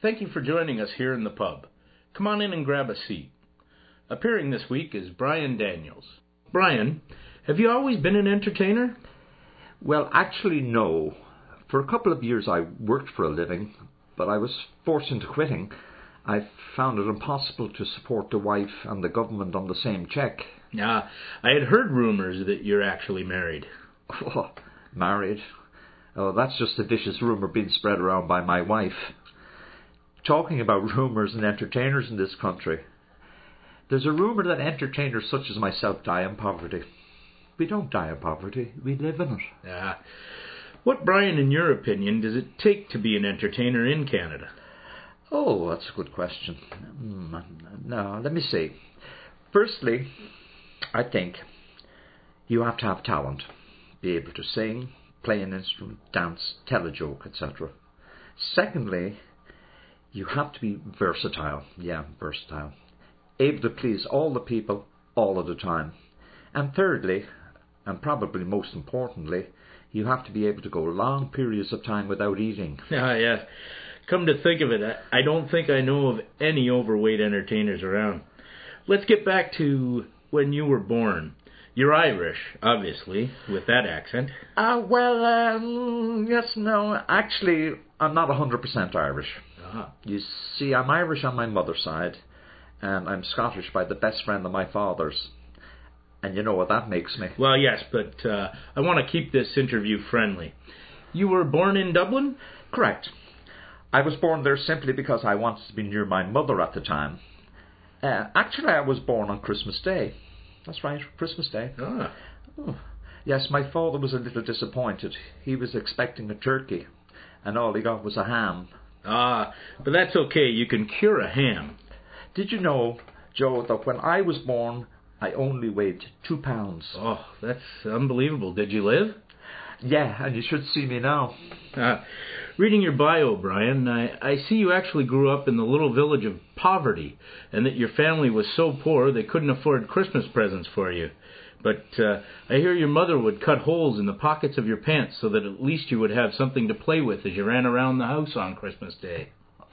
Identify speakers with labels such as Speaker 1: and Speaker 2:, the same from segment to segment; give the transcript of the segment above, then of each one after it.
Speaker 1: Thank you for joining us here in the pub. Come on in and grab a seat. Appearing this week is Brian Daniels. Brian, have you always been an entertainer?
Speaker 2: Well, actually, no. For a couple of years I worked for a living, but I was forced into quitting. I found it impossible to support the wife and the government on the same check.
Speaker 1: I had heard rumors that you're actually married.
Speaker 2: Oh, married? Oh, that's just a vicious rumour being spread around by my wife. Talking about rumours and entertainers in this country, there's a rumour that entertainers such as myself die in poverty. We don't die in poverty, we live in it.
Speaker 1: What, Brian, in your opinion, does it take to be an entertainer in Canada?
Speaker 2: Oh, that's a good question. Now, let me see. Firstly, I think you have to have talent. Be able to sing, play an instrument, dance, tell a joke, etc. Secondly, you have to be versatile. Yeah, versatile. Able to please all the people all of the time. And thirdly, and probably most importantly, you have to be able to go long periods of time without eating.
Speaker 1: Yeah. Come to think of it, I don't think I know of any overweight entertainers around. Let's get back to when you were born. You're Irish, obviously, with that accent.
Speaker 2: Yes, no. Actually, I'm not 100% Irish. You see, I'm Irish on my mother's side, and I'm Scottish by the best friend of my father's. And you know what that makes me.
Speaker 1: Well, yes, but I want to keep this interview friendly. You were born in Dublin?
Speaker 2: Correct. I was born there simply because I wanted to be near my mother at the time. Actually, I was born on Christmas Day. That's right, Christmas Day.
Speaker 1: Oh.
Speaker 2: Yes, my father was a little disappointed. He was expecting a turkey, and all he got was a ham.
Speaker 1: But that's okay. You can cure a ham.
Speaker 2: Did you know, Joe, that when I was born, I only weighed 2 pounds?
Speaker 1: Oh, that's unbelievable. Did you live?
Speaker 2: Yeah, and you should see me now.
Speaker 1: Reading your bio, Brian, I see you actually grew up in the little village of Poverty, and that your family was so poor they couldn't afford Christmas presents for you. But I hear your mother would cut holes in the pockets of your pants so that at least you would have something to play with as you ran around the house on Christmas Day.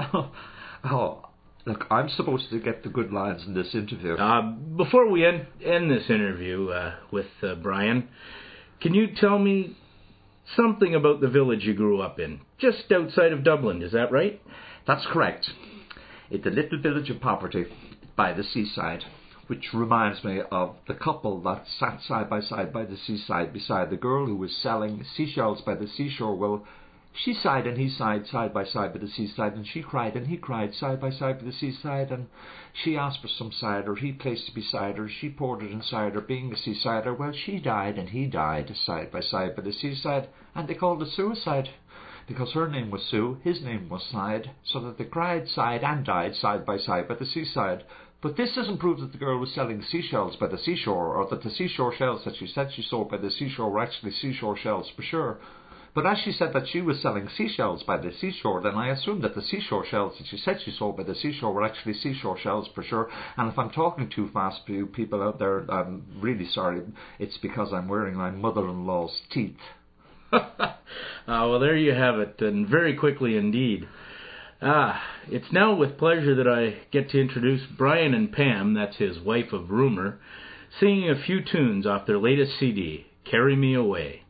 Speaker 2: Look, I'm supposed to get the good lines in this interview.
Speaker 1: Before we end this interview with Brian, can you tell me something about the village you grew up in, just outside of Dublin, is that right?
Speaker 2: That's correct. It's a little village of Poverty by the seaside, which reminds me of the couple that sat side by the seaside beside the girl who was selling seashells by the seashore. Well, she sighed and he sighed side by the seaside, and she cried and he cried side by the seaside, and she asked for some cider, he placed it beside her, she poured it in cider, being a seasider. Well, she died and he died side by the seaside, and they called it suicide, because her name was Sue, his name was Side, so that they cried, sighed and died side by the seaside. But this doesn't prove that the girl was selling seashells by the seashore, or that the seashore shells that she said she sold by the seashore were actually seashore shells for sure. But as she said that she was selling seashells by the seashore, then I assumed that the seashore shells that she said she sold by the seashore were actually seashore shells for sure. And if I'm talking too fast for you people out there, I'm really sorry. It's because I'm wearing my mother-in-law's teeth.
Speaker 1: Well, there you have it, and very quickly indeed. It's now with pleasure that I get to introduce Brian and Pam, that's his wife of rumor, singing a few tunes off their latest CD, Carry Me Away.